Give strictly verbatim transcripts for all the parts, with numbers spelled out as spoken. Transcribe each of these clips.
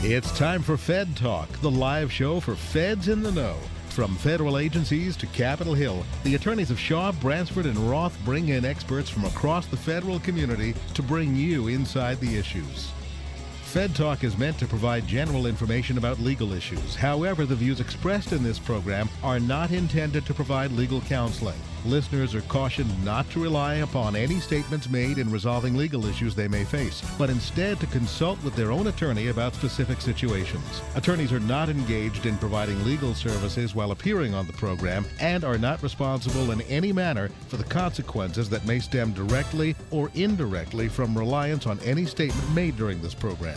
It's time for Fed Talk, the live show for feds in the know. From federal agencies to Capitol Hill, the attorneys of Shaw, Bransford, and Roth bring in experts from across the federal community to bring you inside the issues. Fed Talk is meant to provide general information about legal issues. However, the views expressed in this program are not intended to provide legal counseling. Listeners are cautioned not to rely upon any statements made in resolving legal issues they may face, but instead to consult with their own attorney about specific situations. Attorneys are not engaged in providing legal services while appearing on the program and are not responsible in any manner for the consequences that may stem directly or indirectly from reliance on any statement made during this program.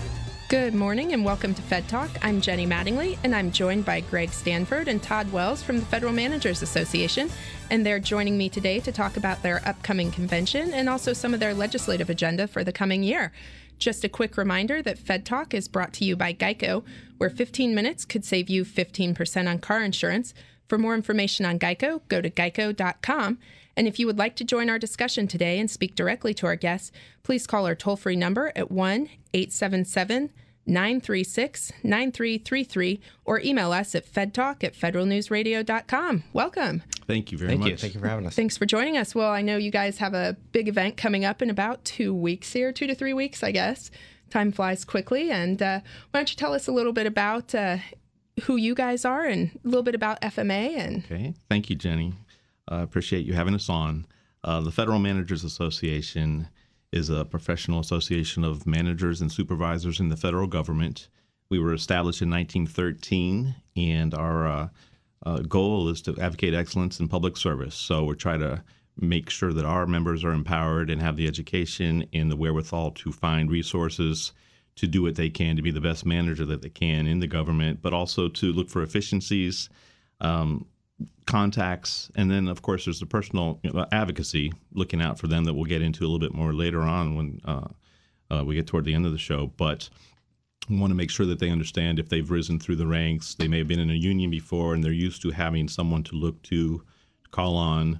Good morning and welcome to Fed Talk. I'm Jenny Mattingly, and I'm joined by Greg Stanford and Todd Wells from the Federal Managers Association, and they're joining me today to talk about their upcoming convention and also some of their legislative agenda for the coming year. Just a quick reminder that Fed Talk is brought to you by Geico, where fifteen minutes could save you fifteen percent on car insurance. For more information on Geico, go to geico dot com. And if you would like to join our discussion today and speak directly to our guests, please call our toll-free number at one eight seven seven, nine three six, nine three three three or email us at fedtalk at federal news radio dot com. Welcome. Thank you very Thank much. you. Thank you for having us. Thanks for joining us. Well, I know you guys have a big event coming up in about two weeks here, two to three weeks, I guess. Time flies quickly. And uh, why don't you tell us a little bit about uh, who you guys are and a little bit about F M A? And Okay. Thank you, Jenny. I uh, appreciate you having us on. Uh, the Federal Managers Association is a professional association of managers and supervisors in the federal government. We were established in nineteen thirteen, and our uh, uh, goal is to advocate excellence in public service. So we're trying to make sure that our members are empowered and have the education and the wherewithal to find resources to do what they can to be the best manager that they can in the government, but also to look for efficiencies, um, contacts, and then of course there's the personal you know, advocacy, looking out for them, that we'll get into a little bit more later on when uh, uh, we get toward the end of the show. But we want to make sure that they understand if they've risen through the ranks, they may have been in a union before and they're used to having someone to look to, call on,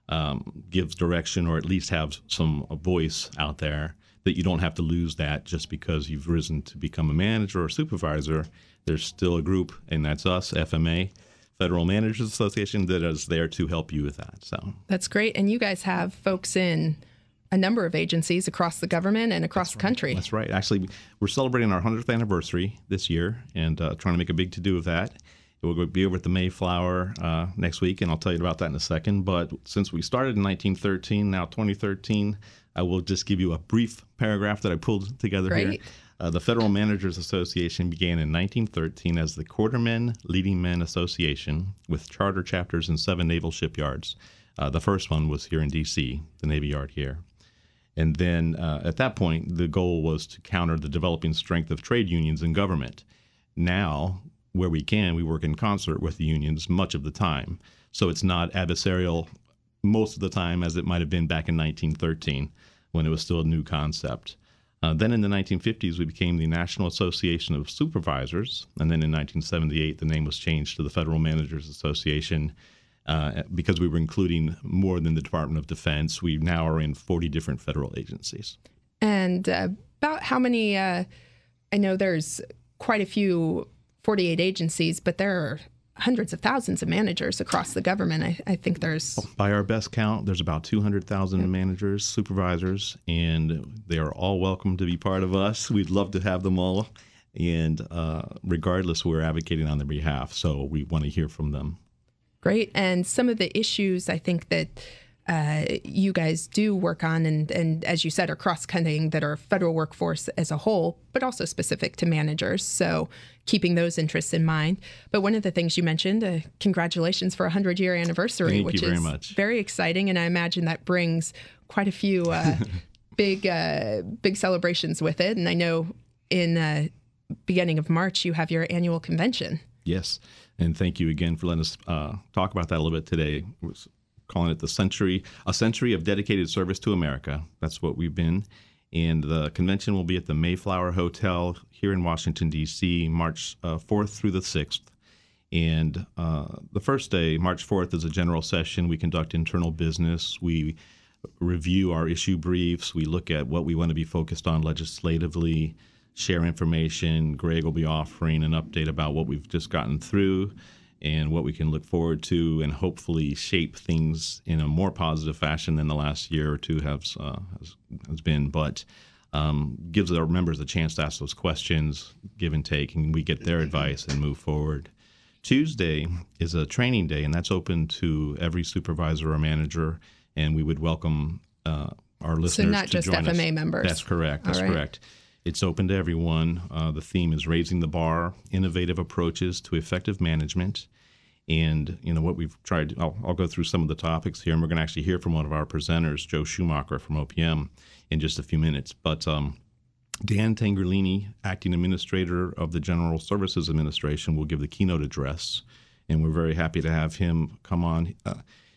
um, give direction, or at least have some a voice out there, that you don't have to lose that just because you've risen to become a manager or supervisor. There's still a group, and that's us, F M A, Federal Managers Association, that is there to help you with that. So that's great. And you guys have folks in a number of agencies across the government and across That's the country. Right. That's right. Actually, we're celebrating our hundredth anniversary this year and uh, trying to make a big to-do of that. We'll be over at the Mayflower uh, next week, and I'll tell you about that in a second. But since we started in nineteen thirteen, now twenty thirteen, I will just give you a brief paragraph that I pulled together Great. here. Uh, the Federal Managers Association began in nineteen thirteen as the Quartermen Leading Men Association with charter chapters in seven naval shipyards. Uh, the first one was here in D C, the Navy Yard here. And then uh, at that point, the goal was to counter the developing strength of trade unions in government. Now, where we can, we work in concert with the unions much of the time. So it's not adversarial most of the time as it might have been back in nineteen thirteen when it was still a new concept. Uh, then in the nineteen fifties, we became the National Association of Supervisors. And then in nineteen seventy-eight, the name was changed to the Federal Managers Association uh, because we were including more than the Department of Defense. We now are in forty different federal agencies. And uh, about how many, uh, I know there's quite a few forty-eight agencies, but there are hundreds of thousands of managers across the government. I, I think there's... By our best count, there's about two hundred thousand yeah. managers, supervisors, and they are all welcome to be part of us. We'd love to have them all. And uh, regardless, we're advocating on their behalf, so we want to hear from them. Great. And some of the issues I think that uh, you guys do work on, and, and as you said, are cross-cutting, that are federal workforce as a whole, but also specific to managers. So keeping those interests in mind. But one of the things you mentioned, uh, congratulations for a hundred-year anniversary, Thank which you very is much. very exciting. And I imagine that brings quite a few uh, big, uh, big celebrations with it. And I know in uh, beginning of March, you have your annual convention. Yes. And thank you again for letting us uh, talk about that a little bit today. We're calling it the century, a century of dedicated service to America. That's what we've been. And the convention will be at the Mayflower Hotel here in Washington, D C, March uh, fourth through the sixth. And uh, the first day, March fourth, is a general session. We conduct internal business. We review our issue briefs. We look at what we want to be focused on legislatively. share information. Greg will be offering an update about what we've just gotten through and what we can look forward to, and hopefully shape things in a more positive fashion than the last year or two has uh, has, has been. But um, gives our members a chance to ask those questions, give and take, and we get their advice and move forward. Tuesday is a training day, and that's open to every supervisor or manager, and we would welcome uh, our listeners so not to just join F M A us. members. That's correct. That's All right. correct. It's open to everyone. Uh, the theme is raising the bar, innovative approaches to effective management. And, you know, what we've tried, to, I'll, I'll go through some of the topics here, and we're going to actually hear from one of our presenters, Joe Schumacher from O P M, in just a few minutes. But um, Dan Tangerlini, acting administrator of the General Services Administration, will give the keynote address, and we're very happy to have him come on. Uh,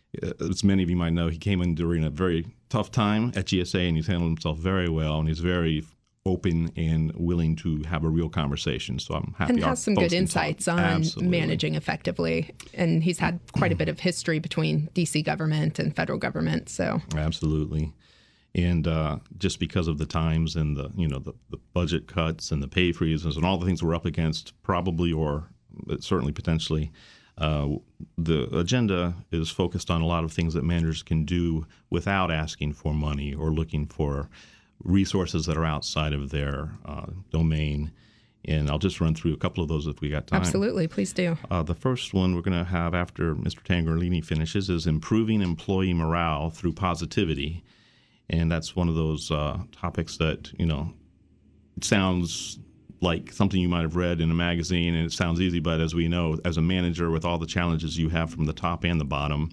as many of you might know, he came in during a very tough time at G S A, and he's handled himself very well, and he's very open and willing to have a real conversation. So I'm happy. And has some good insights on Absolutely. managing effectively. And he's had quite a bit of history between D C government and federal government. So Absolutely. And uh, just because of the times and the, you know, the, the budget cuts and the pay freezes and all the things we're up against, probably or certainly potentially, uh, the agenda is focused on a lot of things that managers can do without asking for money or looking for resources that are outside of their uh, domain. And I'll just run through a couple of those if we got time. absolutely, please do. Uh, the first one we're going to have after Mister Tangerlini finishes is improving employee morale through positivity. And that's one of those uh, topics that, you know, it sounds like something you might have read in a magazine and it sounds easy, but as we know, as a manager with all the challenges you have from the top and the bottom,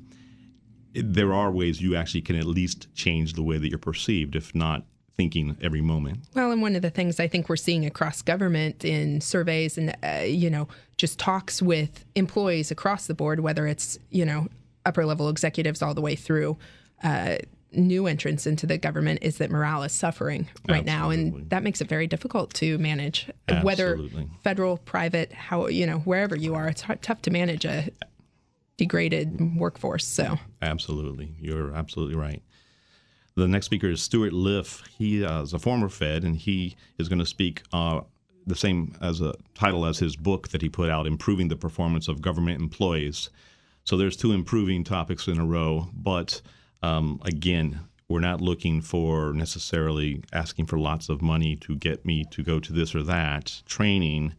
it, there are ways you actually can at least change the way that you're perceived, if not thinking every moment. Well, and one of the things I think we're seeing across government in surveys and, uh, you know, just talks with employees across the board, whether it's, you know, upper level executives all the way through uh, new entrants into the government, is that morale is suffering right now. Absolutely. And that makes it very difficult to manage, Absolutely. whether federal, private, how, you know, wherever you are, it's hard, tough to manage a degraded workforce. So Absolutely. You're absolutely right. The next speaker is Stuart Liff. He uh, is a former Fed, and he is going to speak uh, the same as a title as his book that he put out, Improving the Performance of Government Employees. So there's two improving topics in a row, but um, again, we're not looking for necessarily asking for lots of money to get me to go to this or that training,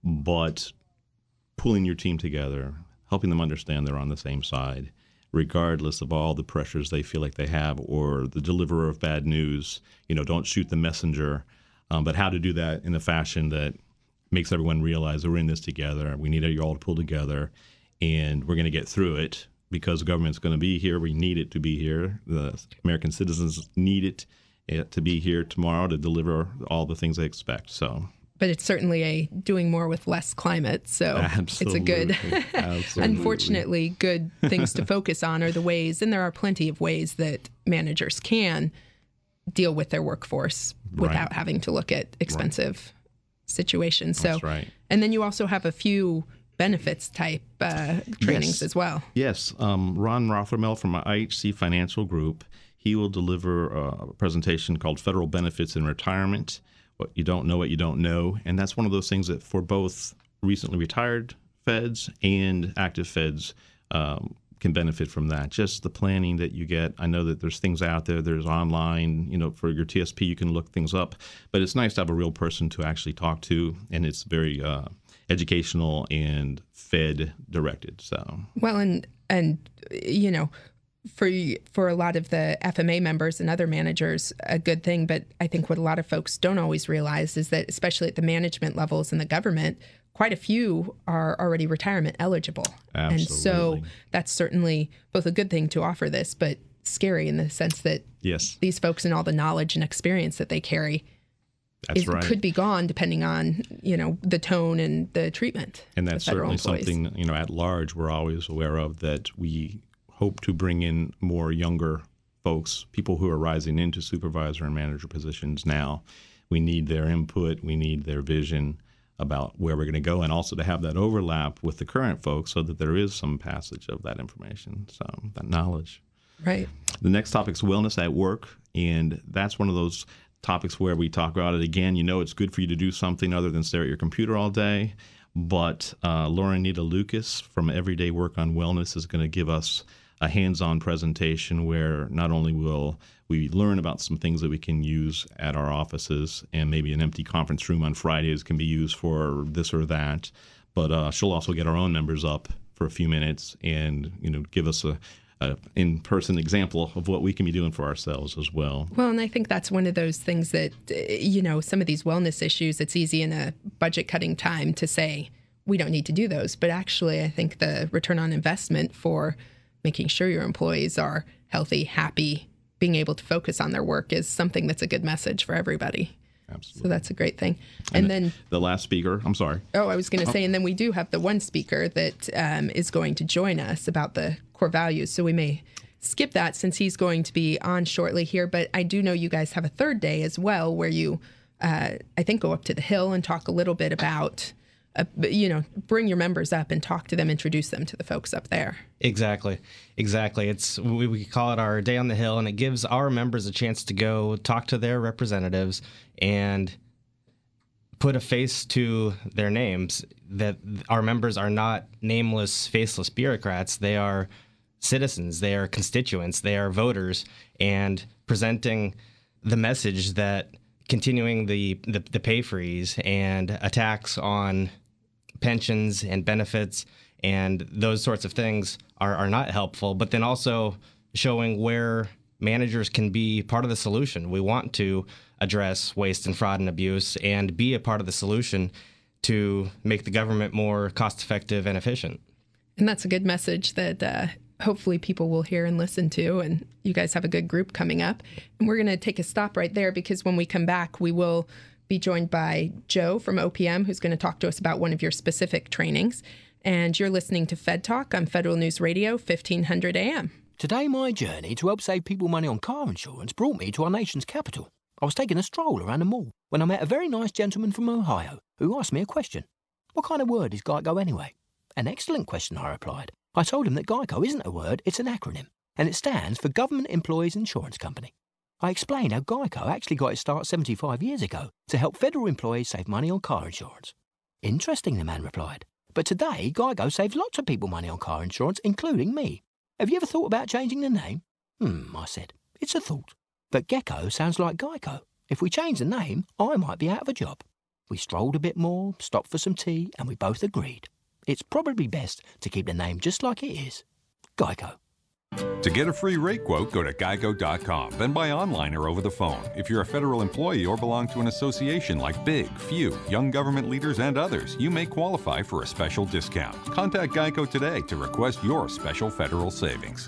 but pulling your team together, helping them understand they're on the same side, regardless of all the pressures they feel like they have, or the deliverer of bad news. You know, don't shoot the messenger, um, but how to do that in a fashion that makes everyone realize that we're in this together. We need you all to pull together, and we're going to get through it because the government's going to be here. We need it to be here. The American citizens need it uh, to be here tomorrow to deliver all the things they expect. So. but it's certainly a doing more with less climate. So Absolutely. it's a good, Absolutely. unfortunately, good things to focus on are the ways, and there are plenty of ways that managers can deal with their workforce without Right. having to look at expensive situations. So, That's right. And then you also have a few benefits type uh, trainings Yes. as well. Yes. Um, Ron Rothermel from I H C Financial Group, he will deliver a presentation called Federal Benefits in Retirement. What you don't know, what you don't know. And that's one of those things that for both recently retired feds and active feds um, can benefit from that. Just the planning that you get. I know that there's things out there. There's online, you know, for your T S P, you can look things up. But it's nice to have a real person to actually talk to. And it's very uh, educational and Fed directed. So Well, and and you know, for for a lot of the F M A members and other managers, a good thing. But I think what a lot of folks don't always realize is that, especially at the management levels in the government, quite a few are already retirement eligible. Absolutely. And so that's certainly both a good thing to offer this, but scary in the sense that yes, these folks and all the knowledge and experience that they carry that's is, right. could be gone depending on, you know, the tone and the treatment. And that's of federal certainly employees. something, you know, at large we're always aware of, that we hope to bring in more younger folks, people who are rising into supervisor and manager positions now. We need their input. We need their vision about where we're going to go, and also to have that overlap with the current folks so that there is some passage of that information, so that knowledge. Right. The next topic is wellness at work, and that's one of those topics where we talk about it. Again, you know it's good for you to do something other than stare at your computer all day. But uh, Lauren Nita Lucas from Everyday Work on Wellness is going to give us a hands-on presentation where not only will we learn about some things that we can use at our offices, and maybe an empty conference room on Fridays can be used for this or that, but uh, she'll also get our own members up for a few minutes and, you know, give us a, a in-person example of what we can be doing for ourselves as well. Well, and I think that's one of those things that, you know, some of these wellness issues, it's easy in a budget-cutting time to say, we don't need to do those. But actually, I think the return on investment for making sure your employees are healthy, happy, being able to focus on their work is something that's a good message for everybody. Absolutely. So that's a great thing. And, and then the last speaker, I'm sorry. Oh, I was going to oh. say, and then we do have the one speaker that um, is going to join us about the core values. So we may skip that since he's going to be on shortly here. But I do know you guys have a third day as well where you, uh, I think, go up to the Hill and talk a little bit about, uh, you know, bring your members up and talk to them, introduce them to the folks up there. Exactly. Exactly. It's we, we call it our Day on the Hill, and it gives our members a chance to go talk to their representatives and put a face to their names, that our members are not nameless, faceless bureaucrats. They are citizens. They are constituents. They are voters, and presenting the message that continuing the, the, the pay freeze and attacks on pensions and benefits and those sorts of things are, are not helpful, but then also showing where managers can be part of the solution. We want to address waste and fraud and abuse and be a part of the solution to make the government more cost-effective and efficient. And that's a good message that uh, hopefully people will hear and listen to, and you guys have a good group coming up. And we're going to take a stop right there because when we come back, we will be joined by Joe from O P M, who's going to talk to us about one of your specific trainings. And you're listening to Fed Talk on Federal News Radio, fifteen hundred A M. Today, my journey to help save people money on car insurance brought me to our nation's capital. I was taking a stroll around the mall when I met a very nice gentleman from Ohio who asked me a question. What kind of word is GEICO anyway? An excellent question, I replied. I told him that GEICO isn't a word, it's an acronym, and it stands for Government Employees Insurance Company. I explained how GEICO actually got its start seventy-five years ago to help federal employees save money on car insurance. Interesting, the man replied. But today, GEICO saves lots of people money on car insurance, including me. Have you ever thought about changing the name? Hmm, I said. It's a thought. But Gecko sounds like Geico. If we change the name, I might be out of a job. We strolled a bit more, stopped for some tea, and we both agreed. It's probably best to keep the name just like it is. Geico. To get a free rate quote, go to geico dot com, then buy online or over the phone. If you're a federal employee or belong to an association like Big, Few, Young Government Leaders, and others, you may qualify for a special discount. Contact Geico today to request your special federal savings.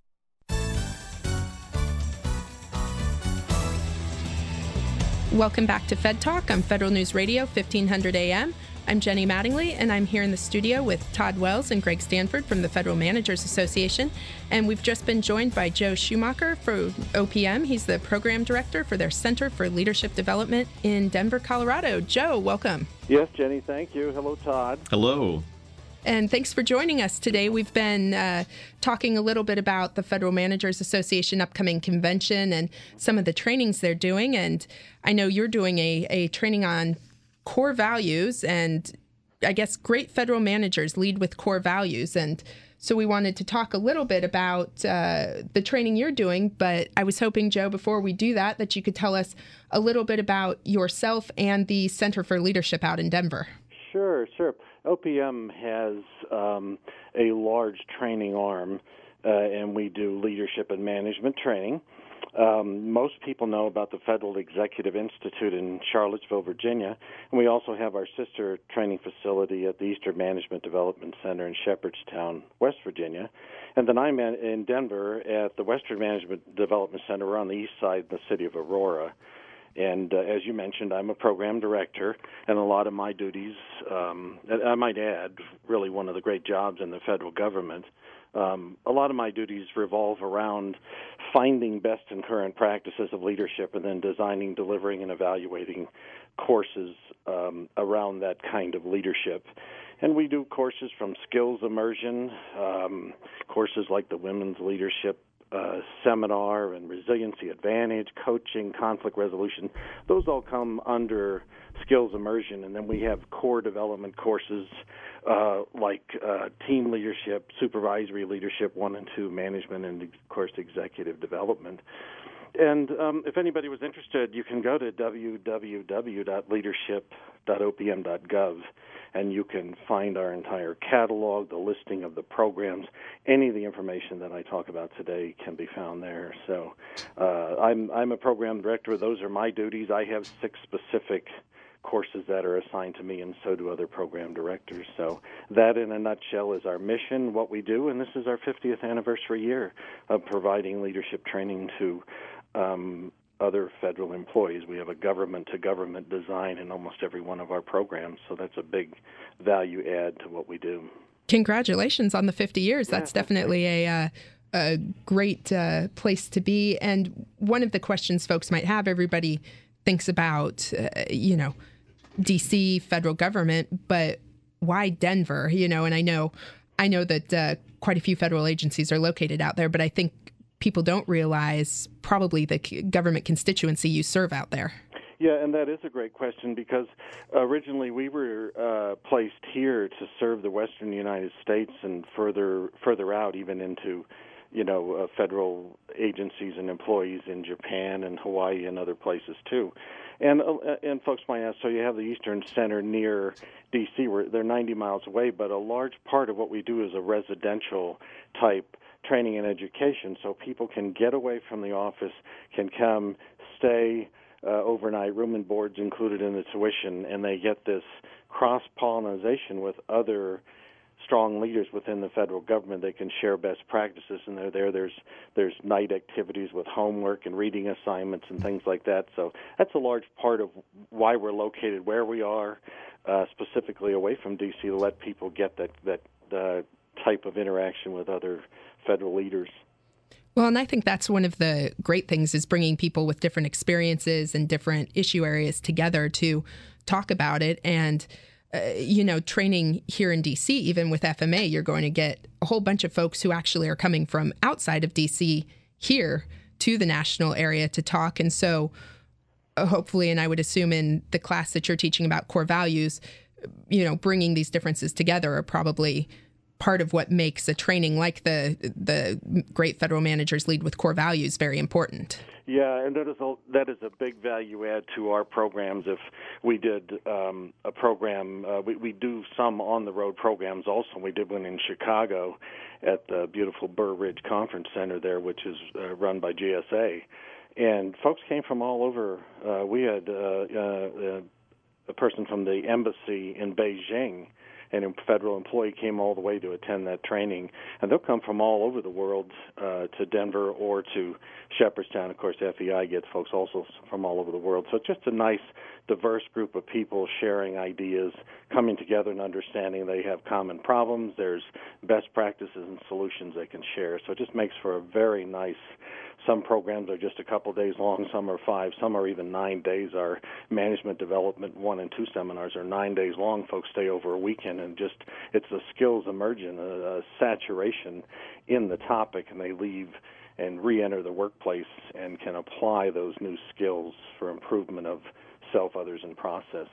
Welcome back to Fed Talk on Federal News Radio, fifteen hundred A M. I'm Jenny Mattingly, and I'm here in the studio with Todd Wells and Greg Stanford from the Federal Managers Association. And we've just been joined by Joe Schumacher for O P M. He's the program director for their Center for Leadership Development in Denver, Colorado. Joe, welcome. Yes, Jenny, thank you. Hello, Todd. Hello. And thanks for joining us today. We've been uh, talking a little bit about the Federal Managers Association upcoming convention and some of the trainings they're doing. And I know you're doing a, a training on core values, and I guess great federal managers lead with core values. And so we wanted to talk a little bit about uh, the training you're doing, but I was hoping, Joe, before we do that, that you could tell us a little bit about yourself and the Center for Leadership out in Denver. Sure, sure. O P M has um, a large training arm, uh, and we do leadership and management training. Um, most people know about the Federal Executive Institute in Charlottesville, Virginia, and we also have our sister training facility at the Eastern Management Development Center in Shepherdstown, West Virginia. And then I'm in Denver at the Western Management Development Center. We're on the east side in the city of Aurora. And uh, as you mentioned, I'm a program director, and a lot of my duties, um, I might add, really one of the great jobs in the federal government, um, a lot of my duties revolve around finding best and current practices of leadership and then designing, delivering, and evaluating courses um, around that kind of leadership. And we do courses from skills immersion, um, courses like the Women's Leadership uh, seminar and resiliency advantage, coaching, conflict resolution. Those all come under skills immersion. And then we have core development courses uh, like uh, team leadership, supervisory leadership one and two, management, and, of course, executive development. And um, if anybody was interested, you can go to w w w dot leadership dot o p m dot gov, and you can find our entire catalog, the listing of the programs. Any of the information that I talk about today can be found there. So uh, I'm, I'm a program director. Those are my duties. I have six specific courses that are assigned to me, and so do other program directors. So that, in a nutshell, is our mission, what we do, and this is our fiftieth anniversary year of providing leadership training to um, other federal employees. We have a government-to-government design in almost every one of our programs, so that's a big value add to what we do. Congratulations on the fifty years. Yeah, that's definitely a, uh, a great uh, place to be. And one of the questions folks might have, everybody thinks about, uh, you know, D C, federal government, but why Denver? You know, and I know, I know that uh, quite a few federal agencies are located out there, but I think people don't realize probably the government constituency you serve out there. Yeah, and that is a great question because originally we were uh, placed here to serve the western United States and further further out, even into, you know, uh, federal agencies and employees in Japan and Hawaii and other places too. And uh, and folks might ask, so you have the Eastern Center near D C, where they're ninety miles away, but a large part of what we do is a residential type training and education, so people can get away from the office, can come, stay uh, overnight, room and boards included in the tuition, and they get this cross-pollination with other strong leaders within the federal government. They can share best practices, and they're there. There's there's night activities with homework and reading assignments and things like that. So that's a large part of why we're located where we are, uh, specifically away from D C, to let people get that that uh, type of interaction with other federal leaders. Well, and I think that's one of the great things is bringing people with different experiences and different issue areas together to talk about it. And Uh, you know, training here in D C, even with F M A, you're going to get a whole bunch of folks who actually are coming from outside of D C here to the national area to talk. And so uh, hopefully, and I would assume in the class that you're teaching about core values, you know, bringing these differences together are probably part of what makes a training like the the Great Federal Managers Lead with Core Values very important. Yeah, and that is a, that is a big value add to our programs. If we did um, a program, uh, we, we do some on-the-road programs also. We did one in Chicago at the beautiful Burr Ridge Conference Center there, which is uh, run by G S A. And folks came from all over. Uh, we had uh, uh, a person from the embassy in Beijing, and a federal employee came all the way to attend that training. And they'll come from all over the world uh, to Denver or to Shepherdstown. Of course, F E I gets folks also from all over the world. So it's just a nice, diverse group of people sharing ideas, coming together and understanding they have common problems. There's best practices and solutions they can share. So it just makes for a very nice. Some programs are just a couple days long, some are five, some are even nine days. Our management development one and two seminars are nine days long. Folks stay over a weekend, and just it's a skills immersion, a, a saturation in the topic, and they leave and re-enter the workplace and can apply those new skills for improvement of self, others, and process.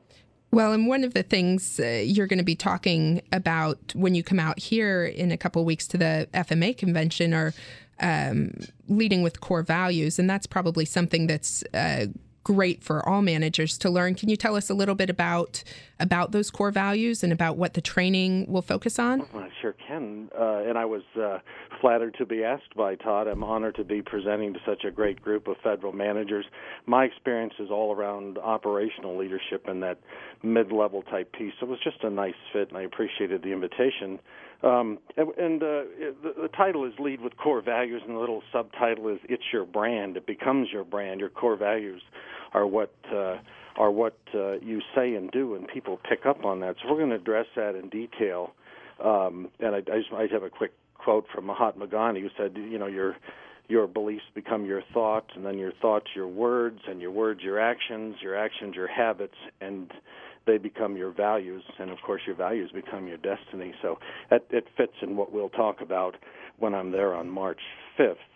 Well, and one of the things uh, you're going to be talking about when you come out here in a couple of weeks to the F M A convention are um, leading with core values, and that's probably something that's uh, great for all managers to learn. Can you tell us a little bit about about those core values and about what the training will focus on? Well, I sure can, uh, and I was uh, flattered to be asked by Todd. I'm honored to be presenting to such a great group of federal managers. My experience is all around operational leadership and that mid-level type piece. So it was just a nice fit, and I appreciated the invitation. Um, and and uh, the, the title is Lead with Core Values, and the little subtitle is It's Your Brand. It becomes your brand. Your core values are what uh, are what uh, you say and do, and people pick up on that. So we're going to address that in detail. Um, and I, I just I have a quick quote from Mahatma Gandhi, who said, you know, your your beliefs become your thoughts, and then your thoughts your words, and your words your actions, your actions your habits, and they become your values, and of course your values become your destiny. So that, it fits in what we'll talk about when I'm there on March fifth.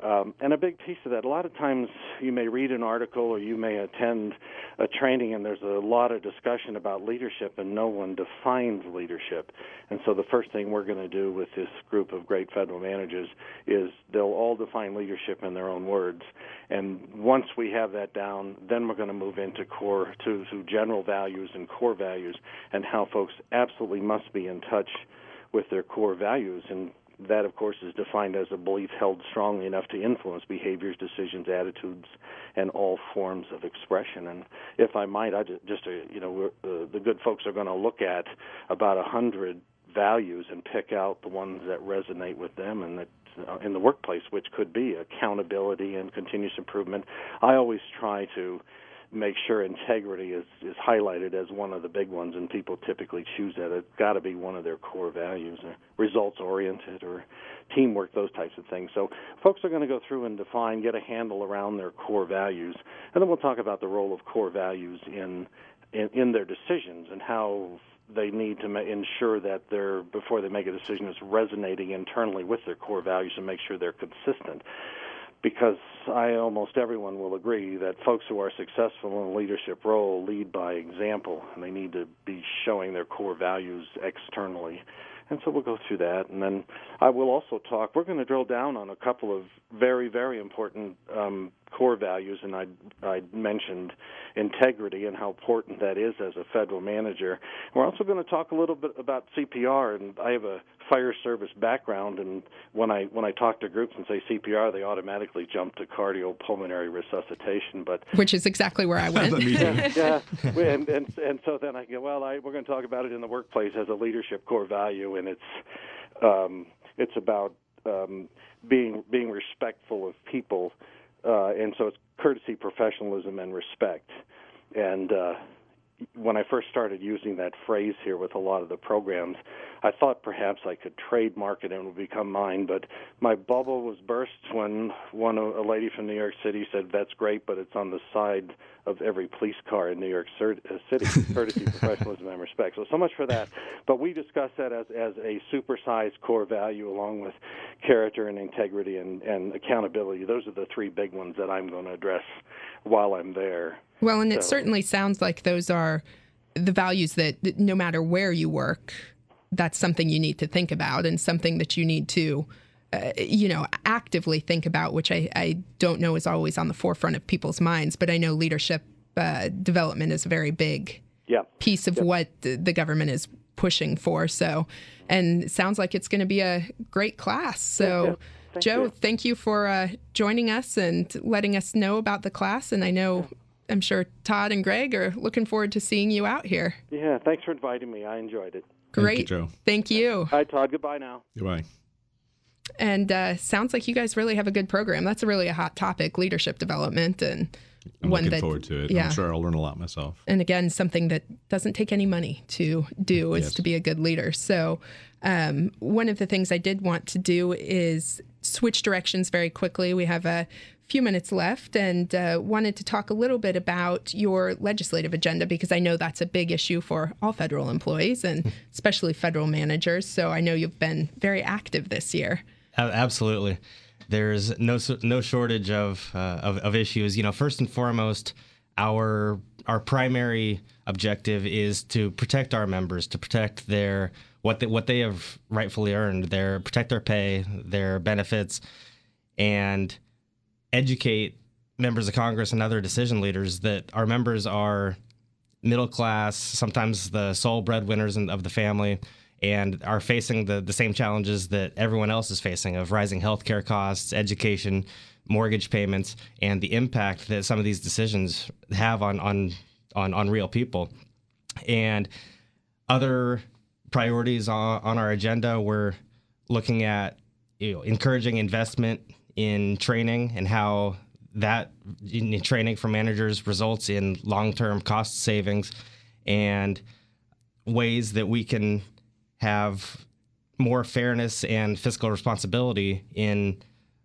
Um, and a big piece of that, a lot of times you may read an article or you may attend a training and there's a lot of discussion about leadership and no one defines leadership. And so the first thing we're going to do with this group of great federal managers is they'll all define leadership in their own words. And once we have that down, then we're going to move into core, to, to general values and core values and how folks absolutely must be in touch with their core values. And that, of course, is defined as a belief held strongly enough to influence behaviors, decisions, attitudes, and all forms of expression. And if I might, I just, just uh, you know, uh, the good folks are going to look at about a hundred values and pick out the ones that resonate with them and that uh, in the workplace, which could be accountability and continuous improvement. I always try to make sure integrity is, is highlighted as one of the big ones, and people typically choose that. It's got to be one of their core values, or results-oriented or teamwork, those types of things. So folks are going to go through and define, get a handle around their core values, and then we'll talk about the role of core values in in, in their decisions and how they need to ma- ensure that they're, before they make a decision, is resonating internally with their core values and make sure they're consistent. Because I almost everyone will agree that folks who are successful in a leadership role lead by example, and they need to be showing their core values externally. And so we'll go through that. And then I will also talk, we're going to drill down on a couple of very, very important um, core values, and I, I mentioned integrity and how important that is as a federal manager. We're also going to talk a little bit about C P R, and I have a fire service background, and when I when I talk to groups and say C P R, they automatically jump to cardiopulmonary resuscitation. But which is exactly where I went. yeah, yeah. And, and and so then I go, well, I, we're going to talk about it in the workplace as a leadership core value, and it's um, it's about um, being being respectful of people, uh, and so it's courtesy, professionalism, and respect. And uh, when I first started using that phrase here with a lot of the programs, I thought perhaps I could trademark it and it would become mine, but my bubble was burst when one a lady from New York City said, "That's great, but it's on the side of every police car in New York City, courtesy, professionalism, and respect." So, so much for that. But we discussed that as, as a supersized core value along with character and integrity and, and accountability. Those are the three big ones that I'm going to address while I'm there. Well, and it so. certainly sounds like those are the values that no matter where you work, that's something you need to think about and something that you need to, uh, you know, actively think about, which I, I don't know is always on the forefront of people's minds. But I know leadership uh, development is a very big yeah. piece of yeah. what the, the government is pushing for. So, and it sounds like it's going to be a great class. So, yeah. Thank Joe, you. thank you for uh, joining us and letting us know about the class. And I know, I'm sure Todd and Greg are looking forward to seeing you out here. Yeah, thanks for inviting me. I enjoyed it. Great. Thank you, Joe. Thank you. Hi, Todd. Goodbye now. Goodbye. And uh, sounds like you guys really have a good program. That's a really a hot topic, leadership development, and I'm one looking that, forward to it. Yeah. I'm sure I'll learn a lot myself. And again, something that doesn't take any money to do is Yes. to be a good leader. So um, one of the things I did want to do is switch directions very quickly. We have a few minutes left, and uh, wanted to talk a little bit about your legislative agenda, because I know that's a big issue for all federal employees and especially federal managers. So I know you've been very active this year. Absolutely. There's no no shortage of, uh, of of issues. You know, first and foremost, our our primary objective is to protect our members, to protect their what they, what they have rightfully earned, their protect their pay, their benefits, and educate members of Congress and other decision leaders that our members are middle class, sometimes the sole breadwinners of the family, and are facing the, the same challenges that everyone else is facing of rising healthcare costs, education, mortgage payments, and the impact that some of these decisions have on on on, on real people. And other priorities on, on our agenda, we're looking at, you know, encouraging investment in training and how that in training for managers results in long-term cost savings, and ways that we can have more fairness and fiscal responsibility in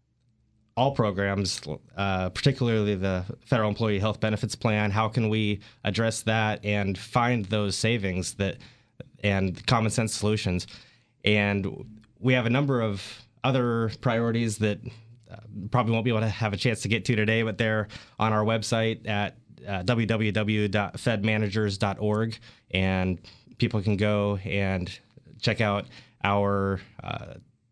all programs, uh, particularly the Federal Employee Health Benefits Plan. How can we address that and find those savings that and common sense solutions? And we have a number of other priorities that uh, probably won't be able to have a chance to get to today, but they're on our website at uh, w w w dot fed managers dot org, and people can go and check out our uh,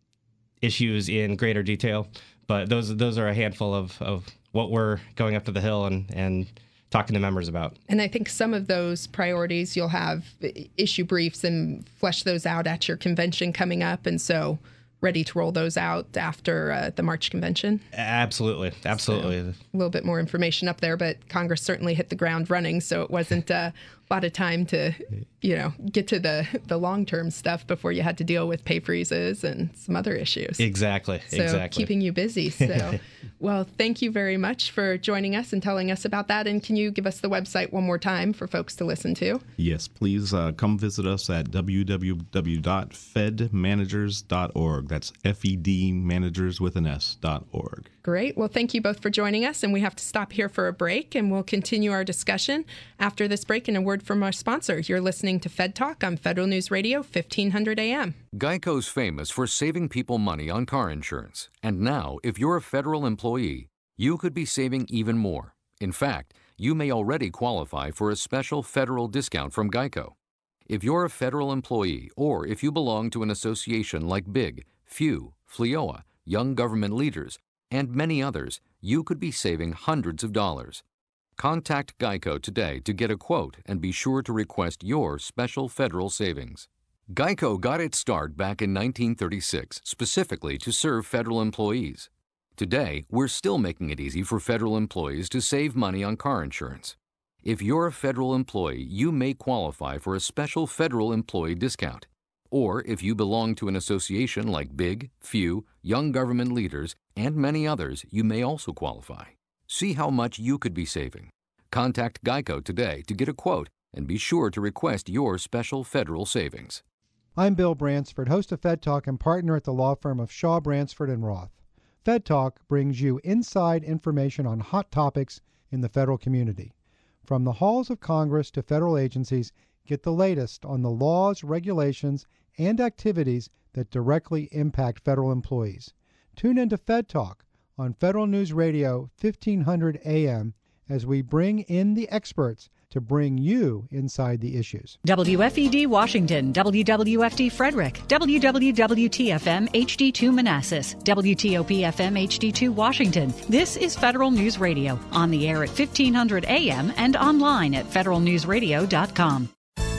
issues in greater detail. But those those are a handful of, of what we're going up to the Hill and, and talking to members about. And I think some of those priorities you'll have issue briefs and flesh those out at your convention coming up. And so ready to roll those out after uh, the March convention. Absolutely. Absolutely. So a little bit more information up there, but Congress certainly hit the ground running. So it wasn't uh, a lot of time to, you know, get to the, the long-term stuff before you had to deal with pay freezes and some other issues. Exactly. So exactly. keeping you busy. So, well, thank you very much for joining us and telling us about that. And can you give us the website one more time for folks to listen to? Yes, please uh, come visit us at w w w dot fed managers dot org. That's F E D managers with an S dot org. Great. Well, thank you both for joining us. And we have to stop here for a break, and we'll continue our discussion after this break. And a word from our sponsor. You're listening to Fed Talk on Federal News Radio, fifteen hundred A M. Geico's famous for saving people money on car insurance. And now, if you're a federal employee, you could be saving even more. In fact, you may already qualify for a special federal discount from Geico. If you're a federal employee, or if you belong to an association like BIG, FEW, FLEOA, Young Government Leaders, and many others, you could be saving hundreds of dollars. Contact Geico today to get a quote and be sure to request your special federal savings. Geico got its start back in nineteen thirty-six, specifically to serve federal employees. Today, we're still making it easy for federal employees to save money on car insurance. If you're a federal employee, you may qualify for a special federal employee discount. Or if you belong to an association like BIG, FEW, Young Government Leaders, and many others, you may also qualify. See how much you could be saving. Contact Geico today to get a quote and be sure to request your special federal savings. I'm Bill Bransford, host of Fed Talk and partner at the law firm of Shaw, Bransford and Roth. Fed Talk brings you inside information on hot topics in the federal community. From the halls of Congress to federal agencies, get the latest on the laws, regulations, and activities that directly impact federal employees. Tune into Fed Talk on Federal News Radio, fifteen hundred A M, as we bring in the experts to bring you inside the issues. W F E D Washington, W W F D Frederick, W W W T F M H D two Manassas, W T O P F M H D two Washington. This is Federal News Radio, on the air at fifteen hundred A M and online at federal news radio dot com.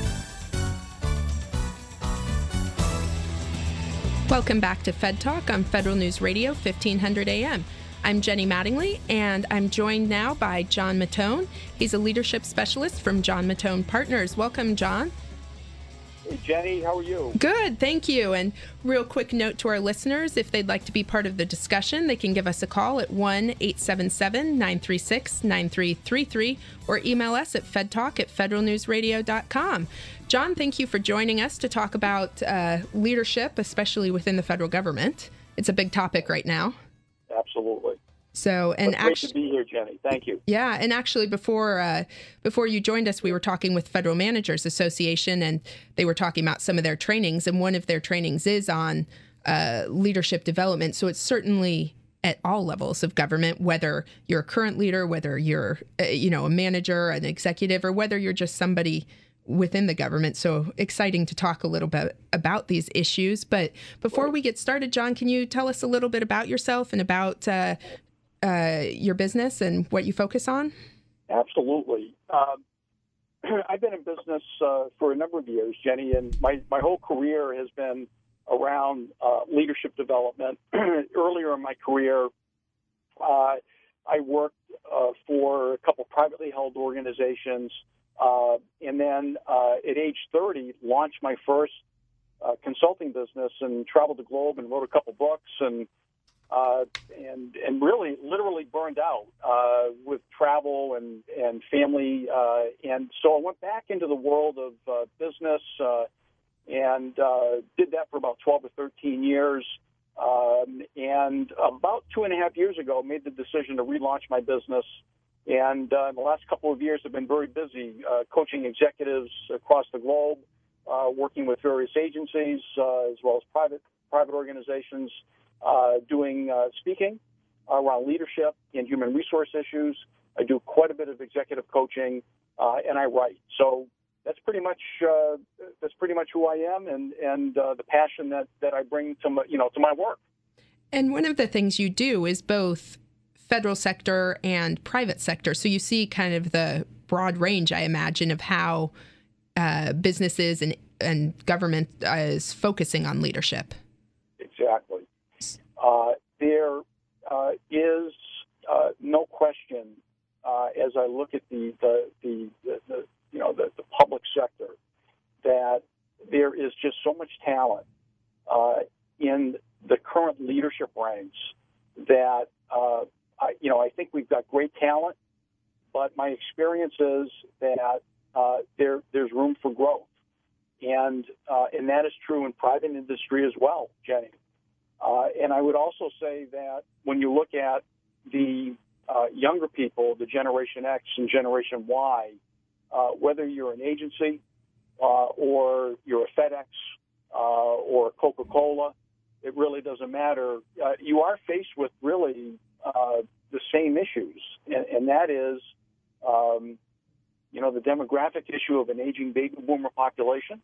Welcome back to Fed Talk on Federal News Radio, fifteen hundred A M. I'm Jenny Mattingly, and I'm joined now by John Mattone. He's a leadership specialist from John Mattone Partners. Welcome, John. Hey, Jenny, how are you? Good, thank you. And real quick note to our listeners, if they'd like to be part of the discussion, they can give us a call at one eight seven seven, nine three six, nine three three three or email us at fedtalk at federal news radio dot com. John, thank you for joining us to talk about uh, leadership, especially within the federal government. It's a big topic right now. Absolutely. So, and well, great actually, to be here, Jenny. Thank you. Yeah, and actually, before uh, before you joined us, we were talking with Federal Managers Association, and they were talking about some of their trainings, and one of their trainings is on uh, leadership development. So it's certainly at all levels of government, whether you're a current leader, whether you're uh, you know a manager, an executive, or whether you're just somebody within the government. So exciting to talk a little bit about these issues. But before we get started, John, can you tell us a little bit about yourself and about uh, uh, your business and what you focus on? Absolutely. Um, I've been in business uh, for a number of years, Jenny, and my, my whole career has been around uh, leadership development. Earlier in my career, uh, I worked uh, for a couple privately held organizations. Uh, and then uh, at age thirty, launched my first uh, consulting business and traveled the globe and wrote a couple books and uh, and and really literally burned out uh, with travel and and family. Uh, and so I went back into the world of uh, business uh, and uh, did that for about twelve or thirteen years. Um, and about two and a half years ago, made the decision to relaunch my business. And uh, in the last couple of years, I've been very busy uh, coaching executives across the globe, uh, working with various agencies uh, as well as private private organizations, uh, doing uh, speaking, around leadership and human resource issues. I do quite a bit of executive coaching, uh, and I write. So that's pretty much uh, that's pretty much who I am, and and uh, the passion that, that I bring to my, you know to my work. And one of the things you do is both federal sector and private sector. So you see kind of the broad range, I imagine, of how uh, businesses and and government is focusing on leadership. Exactly. Uh, there uh, is uh, no question uh, as I look at the the, the, the, the you know the, the public sector that there is just so much talent uh, in the current leadership ranks that uh, I, you know I think we've got great talent, but my experience is that uh, there there's room for growth. And uh, and that is true in private industry as well, Jenny. Uh, and I would also say that when you look at the uh, younger people, the Generation X and Generation Y, uh, whether you're an agency uh, or you're a FedEx uh, or Coca-Cola, it really doesn't matter. Uh, you are faced with really uh, the same issues, and, and that is um, you know, the demographic issue of an aging baby boomer population.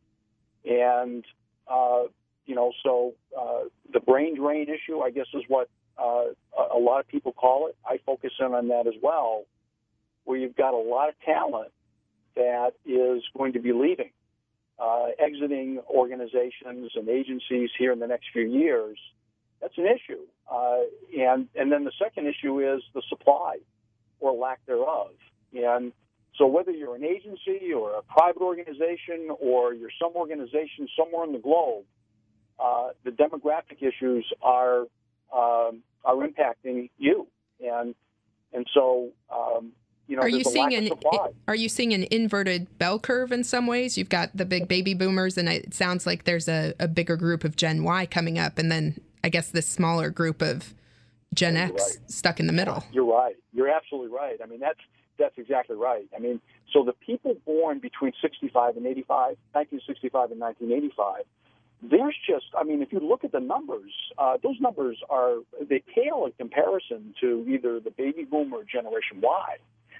And, uh, you know, so uh, the brain drain issue, I guess, is what uh, a lot of people call it. I focus in on that as well, where you've got a lot of talent that is going to be leaving, uh, exiting organizations and agencies here in the next few years. That's an issue. Uh, and, and then the second issue is the supply or lack thereof. And so whether you're an agency or a private organization or you're some organization somewhere in the globe, uh, the demographic issues are um, are impacting you, and and so um, you know are there's you a seeing lack an of supply. are you seeing an inverted bell curve in some ways? You've got the big baby boomers, and it sounds like there's a, a bigger group of Gen Y coming up, and then I guess this smaller group of Gen You're X right. stuck in the middle. You're right. You're absolutely right. I mean, that's that's exactly right. I mean, so the people born between sixty-five and eighty-five, nineteen sixty-five and nineteen eighty-five, there's just, I mean, if you look at the numbers, uh, those numbers are, they pale in comparison to either the baby boom or Generation Y.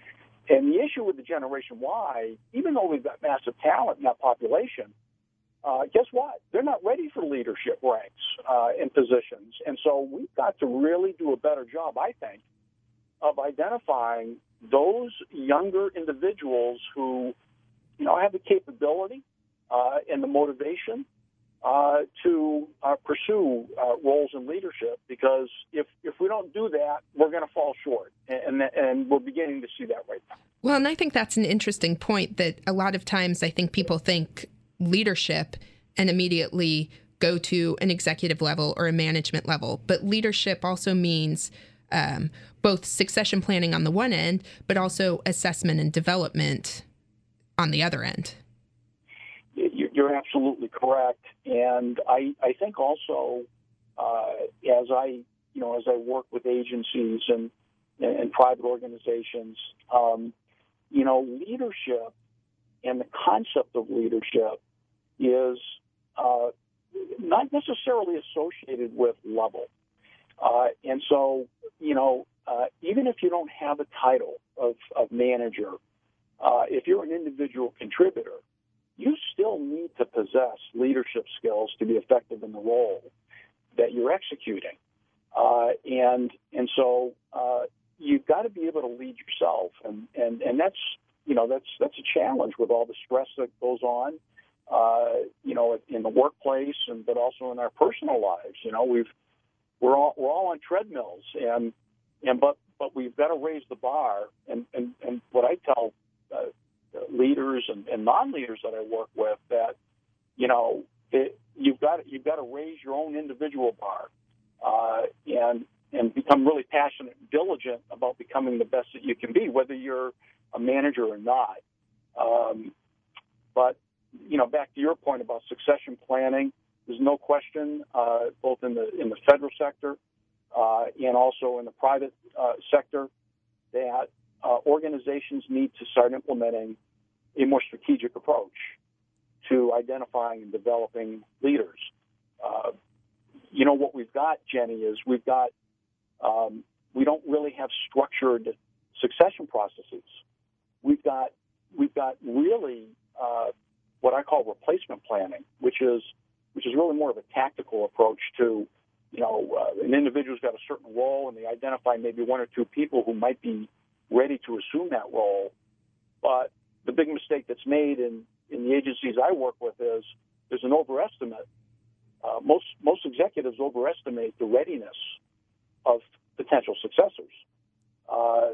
And the issue with the Generation Y, even though we've got massive talent in that population, uh, guess what? They're not ready for leadership ranks uh, and positions. And so we've got to really do a better job, I think, of identifying those younger individuals who, you know, have the capability uh, and the motivation uh, to uh, pursue uh, roles in leadership. Because if if we don't do that, we're going to fall short, and and we're beginning to see that right now. Well, and I think that's an interesting point that a lot of times I think people think leadership and immediately go to an executive level or a management level, but leadership also means Um, both succession planning on the one end, but also assessment and development on the other end. You're absolutely correct, and I, I think also uh, as I you know as I work with agencies and and private organizations, um, you know, leadership and the concept of leadership is uh, not necessarily associated with level. Uh, and so, you know, uh, even if you don't have a title of, of manager, uh, if you're an individual contributor, you still need to possess leadership skills to be effective in the role that you're executing. Uh, and and so uh, you've got to be able to lead yourself, and, and, and that's you know that's that's a challenge with all the stress that goes on, uh, you know, in the workplace, and but also in our personal lives. You know, we've We're all we're all on treadmills, and and but but we've got to raise the bar. And and, and what I tell uh, leaders and, and non-leaders that I work with, that you know it, you've got to, you've got to raise your own individual bar, uh, and and become really passionate and diligent about becoming the best that you can be, whether you're a manager or not. Um, but you know, back to your point about succession planning. There's no question, uh, both in the in the federal sector uh, and also in the private uh, sector, that uh, organizations need to start implementing a more strategic approach to identifying and developing leaders. Uh, you know, what we've got, Jenny, is we've got um, we don't really have structured succession processes. We've got we've got really uh, what I call replacement planning, which is which is really more of a tactical approach to, you know, uh, an individual's got a certain role, and they identify maybe one or two people who might be ready to assume that role. But the big mistake that's made in, in the agencies I work with is there's an overestimate. Uh, most most executives overestimate the readiness of potential successors. Uh,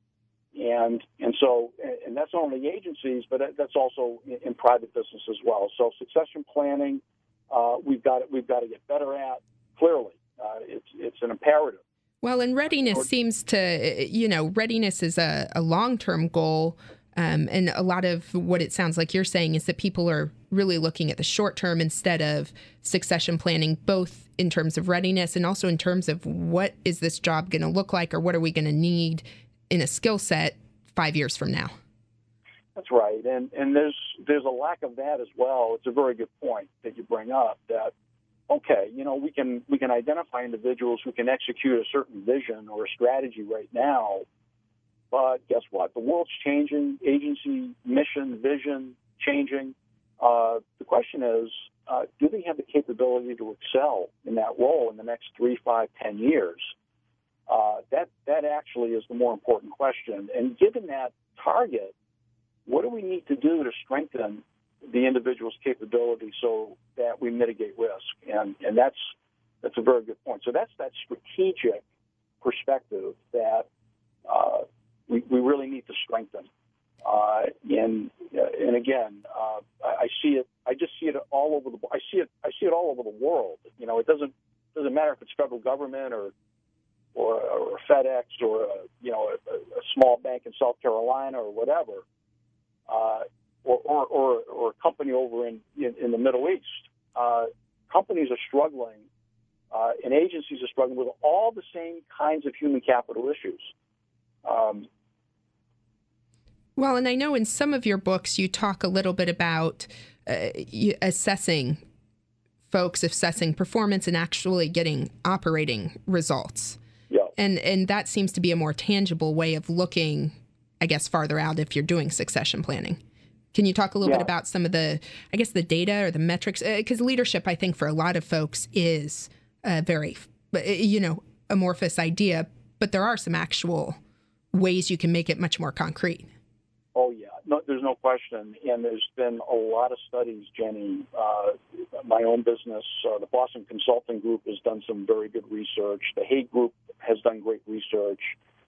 And and so and that's not only agencies, but that's also in, in private business as well. So succession planning, uh, we've got we've got to get better at. Clearly, uh, it's it's an imperative. Well, and readiness seems to, you know, readiness is a, a long-term goal. Um, and a lot of what it sounds like you're saying is that people are really looking at the short term instead of succession planning, both in terms of readiness and also in terms of what is this job going to look like, or what are we going to need in a skill set five years from now. That's right. And and there's there's a lack of that as well. It's a very good point that you bring up that, okay, you know, we can we can identify individuals who can execute a certain vision or a strategy right now. But guess what? The world's changing, agency, mission, vision changing. Uh, the question is, uh, do they have the capability to excel in that role in the next three, five, ten years? Uh, that that actually is the more important question. And given that target, what do we need to do to strengthen the individual's capability so that we mitigate risk? And and that's that's a very good point. So that's that strategic perspective that uh, we we really need to strengthen. Uh, and and again, uh, I see it. I just see it all over the. I see it. I see it all over the world. You know, it doesn't doesn't matter if it's federal government or or, or FedEx or a, you know a, a small bank in South Carolina or whatever, uh, or, or or or a company over in in, in the Middle East. Uh, companies are struggling, uh, and agencies are struggling with all the same kinds of human capital issues. Um, Well, and I know in some of your books you talk a little bit about uh, assessing folks, assessing performance, and actually getting operating results. Yeah. And and that seems to be a more tangible way of looking, I guess, farther out if you're doing succession planning. Can you talk a little yeah. bit about some of the, I guess, the data or the metrics? Because uh, leadership, I think, for a lot of folks is a very, you know, amorphous idea, but there are some actual ways you can make it much more concrete. Oh, yeah. No, there's no question. And there's been a lot of studies, Jenny. Uh, my own business, uh, the Boston Consulting Group, has done some very good research. The Hague Group has done great research.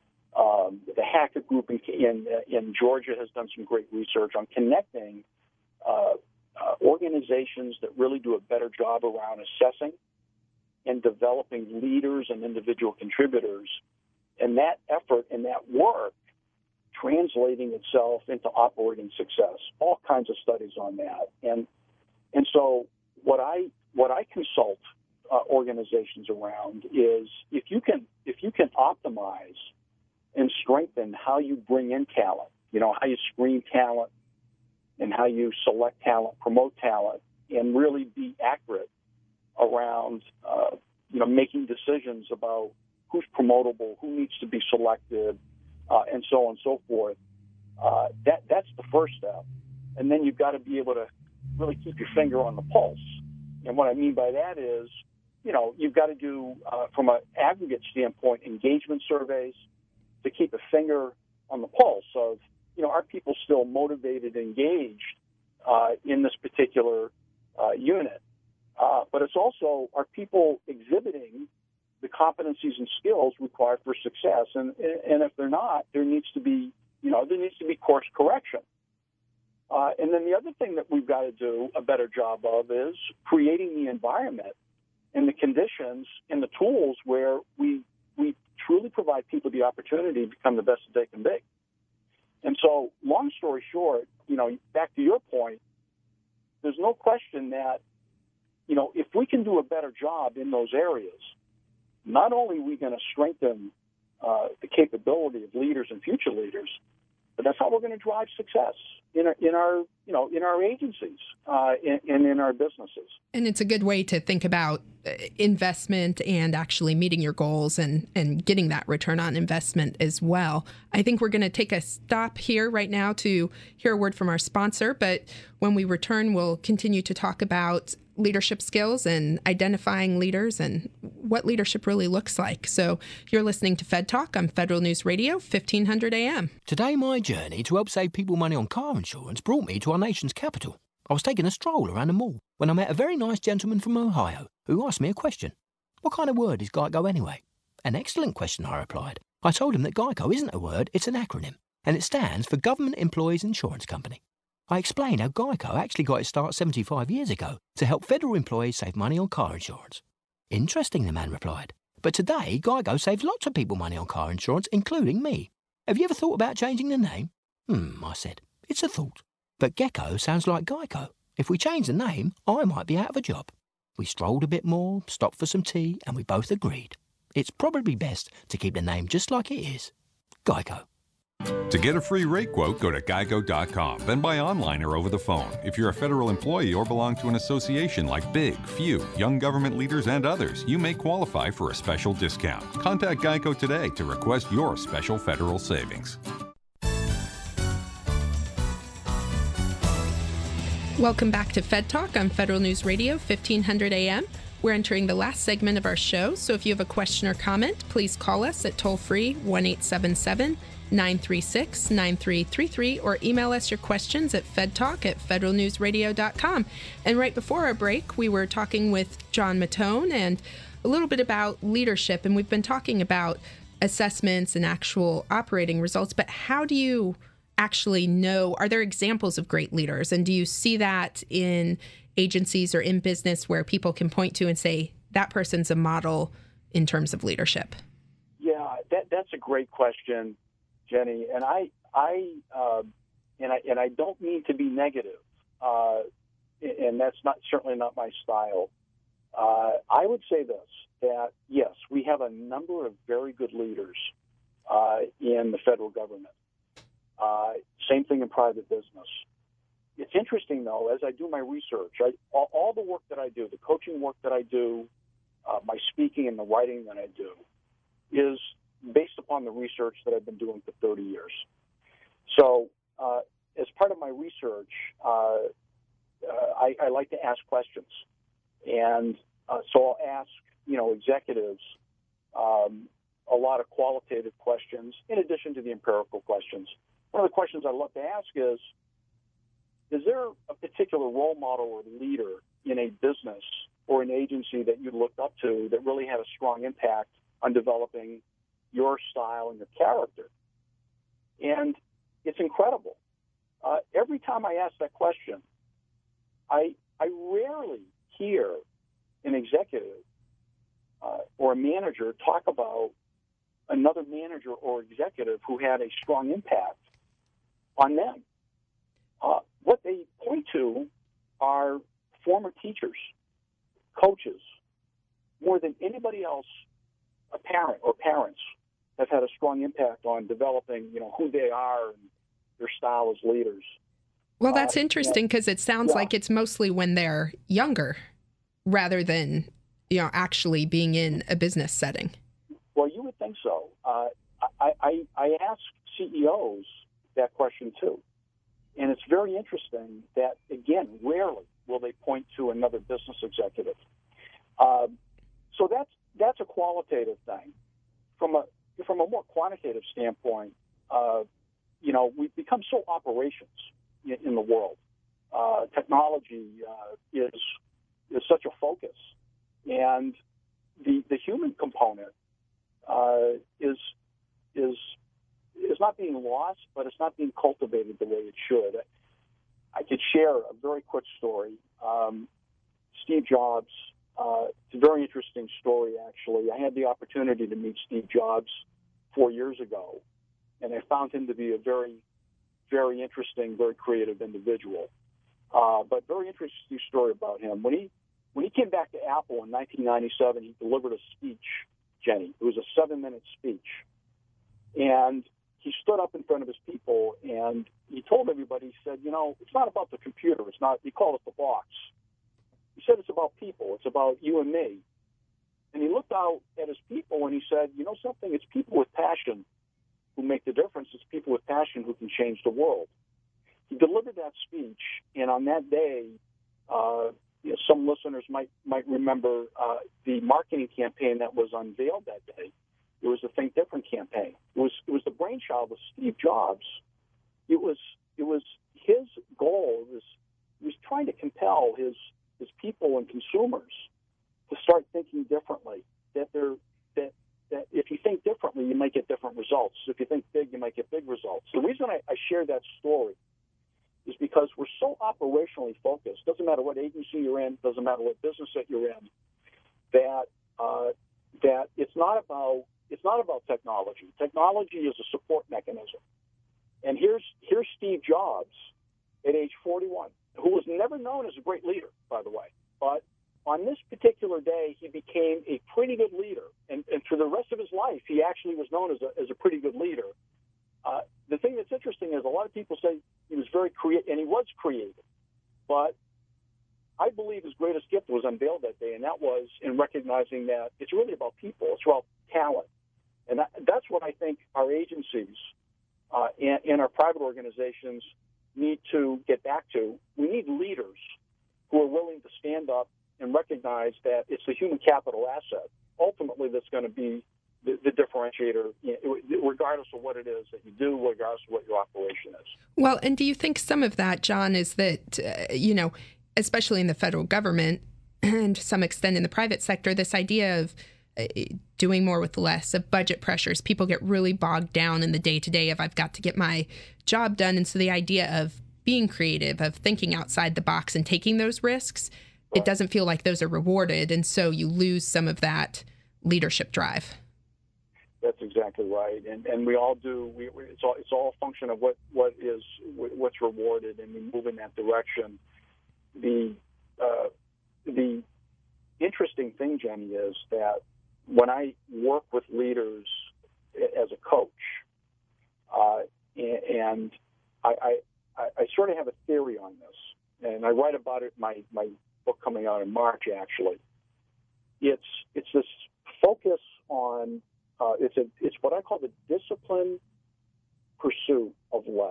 Um, the Hackett Group in, in, in Georgia has done some great research on connecting uh, uh, organizations that really do a better job around assessing and developing leaders and individual contributors. And that effort and that work translating itself into operating success. All kinds of studies on that, and and so what I what I consult uh, organizations around is if you can if you can optimize and strengthen how you bring in talent, you know, how you screen talent and how you select talent, promote talent, and really be accurate around uh, you know making decisions about who's promotable, who needs to be selected. Uh, and so on and so forth. Uh, that that's the first step, and then you've got to be able to really keep your finger on the pulse. And what I mean by that is, you know, you've got to do uh, from an aggregate standpoint engagement surveys to keep a finger on the pulse of, you know, are people still motivated, engaged uh, in this particular uh, unit? Uh, but it's also, are people exhibiting the competencies and skills required for success, and and if they're not, there needs to be you know there needs to be course correction. Uh, and then the other thing that we've got to do a better job of is creating the environment and the conditions and the tools where we we truly provide people the opportunity to become the best that they can be. And so, long story short, you know, back to your point, there's no question that you know if we can do a better job in those areas, not only are we going to strengthen uh, the capability of leaders and future leaders, But that's how we're going to drive success in our, in our you know, in our agencies uh, and, and in our businesses. And it's a good way to think about investment and actually meeting your goals and, and getting that return on investment as well. I think we're going to take a stop here right now to hear a word from our sponsor. But when we return, we'll continue to talk about leadership skills and identifying leaders and what leadership really looks like. So you're listening to Fed Talk on Federal News Radio, fifteen hundred A M. Today, my journey to help save people money on car insurance brought me to our nation's capital. I was taking a stroll around the mall when I met a very nice gentleman from Ohio who asked me a question. What kind of word is GEICO anyway? An excellent question, I replied. I told him that GEICO isn't a word, it's an acronym, and it stands for Government Employees Insurance Company. I explained how GEICO actually got its start seventy-five years ago to help federal employees save money on car insurance. Interesting, the man replied. But today, GEICO saves lots of people money on car insurance, including me. Have you ever thought about changing the name? Hmm, I said. It's a thought. But Gecko sounds like GEICO. If we change the name, I might be out of a job. We strolled a bit more, stopped for some tea, and we both agreed. It's probably best to keep the name just like it is. GEICO. To get a free rate quote, go to geico dot com, then buy online or over the phone. If you're a federal employee or belong to an association like Big, Few, Young Government Leaders, and others, you may qualify for a special discount. Contact Geico today to request your special federal savings. Welcome back to Fed Talk on Federal News Radio, fifteen hundred A M. We're entering the last segment of our show, so if you have a question or comment, please call us at toll-free one eight seven seven, nine three six, nine three three three or email us your questions at fedtalk at federal news radio dot com. And right before our break, we were talking with John Mattone and a little bit about leadership, and we've been talking about assessments and actual operating results, but how do you actually know, are there examples of great leaders? And do you see that in agencies or in business where people can point to and say, that person's a model in terms of leadership? Yeah, that, that's a great question, Jenny. And I, I, uh, and I, and I don't mean to be negative, uh, and that's not certainly not my style. Uh, I would say this: that yes, we have a number of very good leaders uh, in the federal government. Uh, same thing in private business. It's interesting, though, as I do my research, I, all, all the work that I do, the coaching work that I do, uh, my speaking and the writing that I do, is based upon the research that I've been doing for thirty years. So uh, as part of my research, uh, uh, I, I like to ask questions. And uh, so I'll ask, you know, executives um, a lot of qualitative questions in addition to the empirical questions. One of the questions I love to ask is, is there a particular role model or leader in a business or an agency that you looked up to that really had a strong impact on developing your style and your character? And it's incredible. Uh, every time I ask that question, I I rarely hear an executive uh, or a manager talk about another manager or executive who had a strong impact on them. Uh, what they point to are former teachers, coaches, more than anybody else, a parent or parents have had a strong impact on developing, you know, who they are and their style as leaders. Well, that's uh, interesting because it sounds yeah. like it's mostly when they're younger rather than, you know, actually being in a business setting. Well, you would think so. Uh, I, I, I ask C E Os that question too. And it's very interesting that, again, rarely will they point to another business executive. Uh, so that's that's a qualitative thing. From a from a more quantitative standpoint, uh, you know, we've become so operations in, in the world. Uh, technology uh, is is such a focus, and the the human component uh, is is is not being lost, but it's not being cultivated the way it should. I could share a very quick story. Um, Steve Jobs, uh, it's a very interesting story, actually. I had the opportunity to meet Steve Jobs four years ago, and I found him to be a very, very interesting, very creative individual. Uh, but very interesting story about him. When he when he came back to Apple in nineteen ninety-seven, he delivered a speech, Jenny. It was a seven-minute speech. And he stood up in front of his people and he told everybody, he said, you know, it's not about the computer. It's not, he called it the box. He said, it's about people. It's about you and me. And he looked out at his people and he said, you know something? It's people with passion who make the difference. It's people with passion who can change the world. He delivered that speech, and on that day, uh, you know, some listeners might might remember uh, the marketing campaign that was unveiled that day. It was the Think Different campaign. It was it was the brainchild of Steve Jobs. It was it was his goal. It was he was trying to compel his his people and consumers to start thinking differently. That they're that that if you think differently, you might get different results. If you think big, you might get big results. The reason I, I share that story is because we're so operationally focused. Doesn't matter what agency you're in, doesn't matter what business that you're in, that uh, that it's not about it's not about technology. Technology is a support mechanism. And here's here's Steve Jobs at age forty-one, who was never known as a great leader, by the way. But on this particular day, he became a pretty good leader. And, and for the rest of his life, he actually was known as a, as a pretty good leader. Uh, the thing that's interesting is a lot of people say he was very creative, and he was creative. But I believe his greatest gift was unveiled that day, and that was in recognizing that it's really about people. It's about talent. And that, that's what I think our agencies uh, and, and our private organizations need to get back to. We need leaders who are willing to stand up and recognize that it's the human capital asset. Ultimately, that's going to be the, the differentiator, you know, regardless of what it is that you do, regardless of what your operation is. Well, and do you think some of that, John, is that, uh, you know, especially in the federal government and to some extent in the private sector, this idea of uh, doing more with less, of budget pressures, people get really bogged down in the day-to-day of I've got to get my job done. And so the idea of being creative, of thinking outside the box and taking those risks, right, it doesn't feel like those are rewarded. And so you lose some of that leadership drive. That's exactly right, and and we all do. We, we, it's all it's all a function of what, what is what's rewarded, and we move in that direction. The uh, the interesting thing, Jenny, is that when I work with leaders as a coach, uh, and I, I I sort of have a theory on this, and I write about it in my my book coming out in March. Actually, it's it's this focus on. Uh, it's a it's what I call the disciplined pursuit of less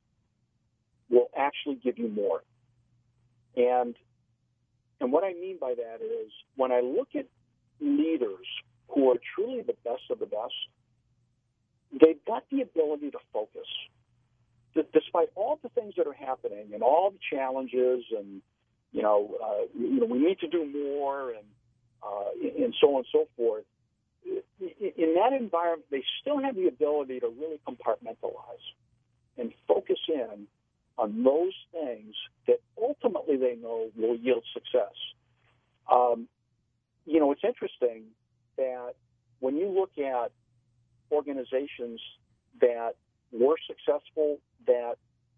will actually give you more. And and what I mean by that is when I look at leaders who are truly the best of the best, they've got the ability to focus. D- despite all the things that are happening and all the challenges and, you know, uh, you know we need to do more and uh, and so on and so forth, in that environment, they still have the ability to really compartmentalize and focus in on those things that ultimately they know will yield success. Um, you know, it's interesting that when you look at organizations that were successful that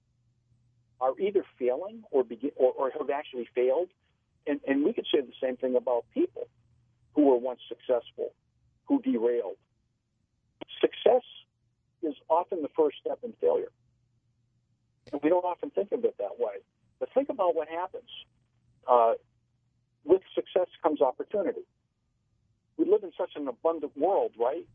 are either failing or, begin, or, or have actually failed, and, and we could say the same thing about people who were once successful, who derailed. Success is often the first step in failure. And we don't often think of it that way. But think about what happens. Uh, with success comes opportunity. We live in such an abundant world, right?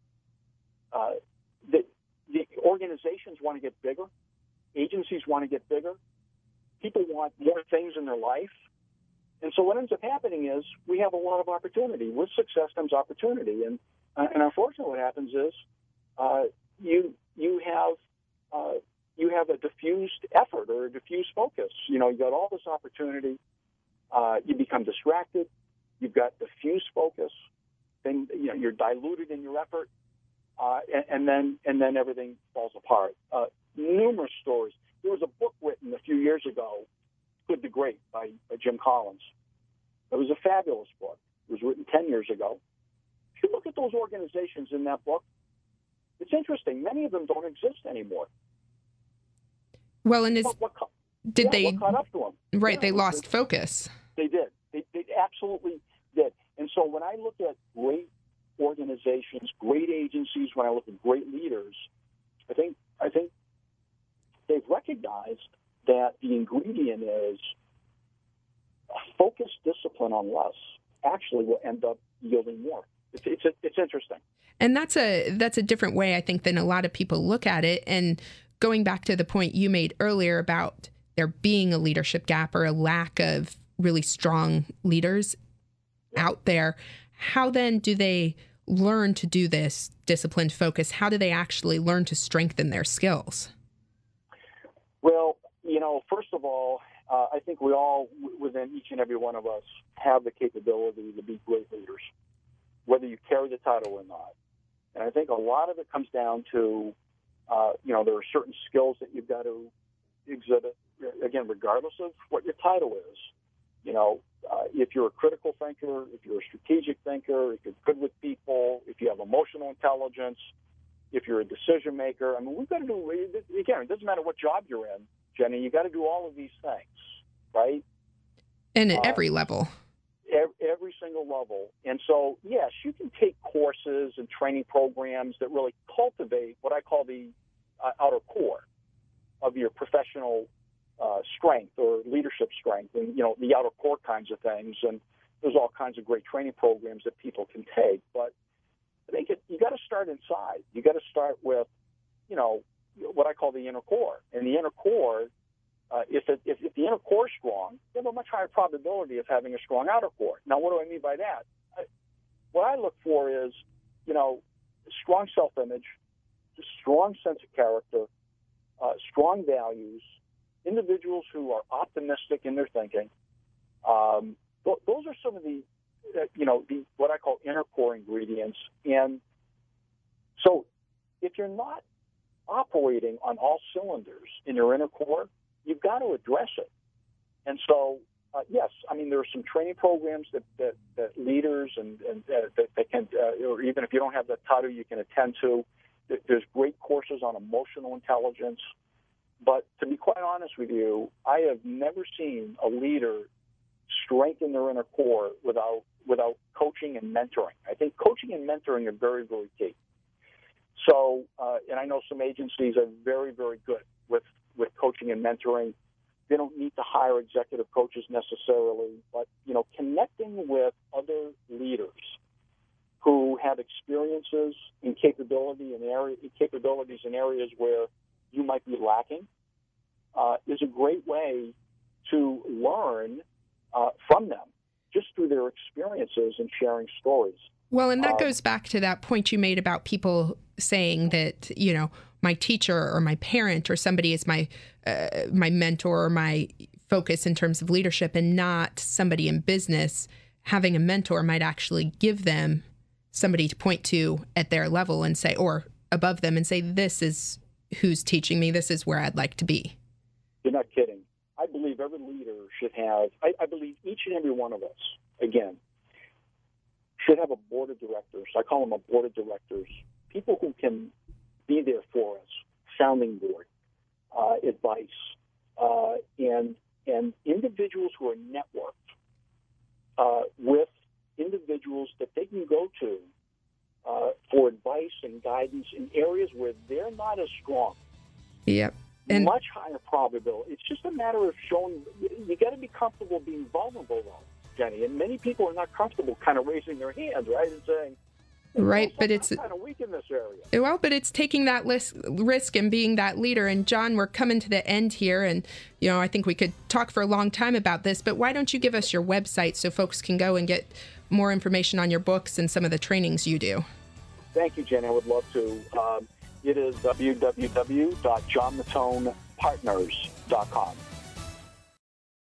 Uh, the, the organizations want to get bigger. Agencies want to get bigger. People want more things in their life. And so what ends up happening is we have a lot of opportunity. With success comes opportunity. And uh, and unfortunately what happens is uh, you you have uh, you have a diffused effort or a diffused focus. You know, you got all this opportunity. Uh, you become distracted. You've got diffused focus. Then you know you're diluted in your effort, uh, and, and then and then everything falls apart. Uh, numerous stories. There was a book written a few years ago, Good to Great, by, by Jim Collins. It was a fabulous book. It was written ten years ago. If you look at those organizations in that book, it's interesting. Many of them don't exist anymore. Well, and is, what, what, did yeah, they... What caught up to them? Right, yeah, they lost they, focus. They did. They, they absolutely did. And so when I look at great organizations, great agencies, when I look at great leaders, I think I think they've recognized that the ingredient is focused discipline on less actually will end up yielding more. It's it's, it's interesting. And that's a that's a different way, I think, than a lot of people look at it. And going back to the point you made earlier about there being a leadership gap or a lack of really strong leaders out there, how then do they learn to do this disciplined focus? How do they actually learn to strengthen their skills? Well, you know, first of all, uh, I think we all, within each and every one of us, have the capability to be great leaders, whether you carry the title or not. And I think a lot of it comes down to, uh, you know, there are certain skills that you've got to exhibit, again, regardless of what your title is. You know, uh, if you're a critical thinker, if you're a strategic thinker, if you're good with people, if you have emotional intelligence, if you're a decision maker. I mean, we've got to do, again, it doesn't matter what job you're in, Jenny, you got to do all of these things, right? And at uh, every level. Every, every single level. And so, yes, you can take courses and training programs that really cultivate what I call the uh, outer core of your professional uh, strength or leadership strength, and, you know, the outer core kinds of things. And there's all kinds of great training programs that people can take. But I think it, you got to start inside. You got to start with, you know, what I call the inner core. And the inner core, Uh, if, it, if, if the inner core is strong, you have a much higher probability of having a strong outer core. Now, what do I mean by that? I, what I look for is, you know, strong self-image, a strong sense of character, uh, strong values, individuals who are optimistic in their thinking. Um, th- those are some of the, uh, you know, the what I call inner core ingredients. And so if you're not operating on all cylinders in your inner core, you've got to address it. And so, uh, yes, I mean, there are some training programs that, that, that leaders and, and uh, that, that can, uh, or even if you don't have that title, you can attend to. There's great courses on emotional intelligence. But to be quite honest with you, I have never seen a leader strengthen their inner core without without coaching and mentoring. I think coaching and mentoring are very, very key. So, uh, and I know some agencies are very, very good with with coaching and mentoring. They don't need to hire executive coaches necessarily, but, you know, connecting with other leaders who have experiences and capability in area, capabilities in areas where you might be lacking uh, is a great way to learn uh, from them just through their experiences and sharing stories. Well, and that um, goes back to that point you made about people saying that, you know, my teacher or my parent or somebody is my uh, my mentor or my focus in terms of leadership, and not somebody in business. Having a mentor might actually give them somebody to point to at their level and say, or above them and say, this is who's teaching me, this is where I'd like to be. You're not kidding. I believe every leader should have, I, I believe each and every one of us, again, should have a board of directors. I call them a board of directors, people who can be there for us, sounding board, uh, advice, uh, and and individuals who are networked uh, with individuals that they can go to uh, for advice and guidance in areas where they're not as strong. Yep. And much higher probability. It's just a matter of showing. You got to be comfortable being vulnerable, though, Jenny. And many people are not comfortable kind of raising their hands, right, and saying, right, but it's kind of weak in this area. Well, but it's taking that list, risk and being that leader. And John, we're coming to the end here, and you know I think we could talk for a long time about this. But why don't you give us your website so folks can go and get more information on your books and some of the trainings you do? Thank you, Jenny. I would love to. Um, it is w w w dot john mattone partners dot com.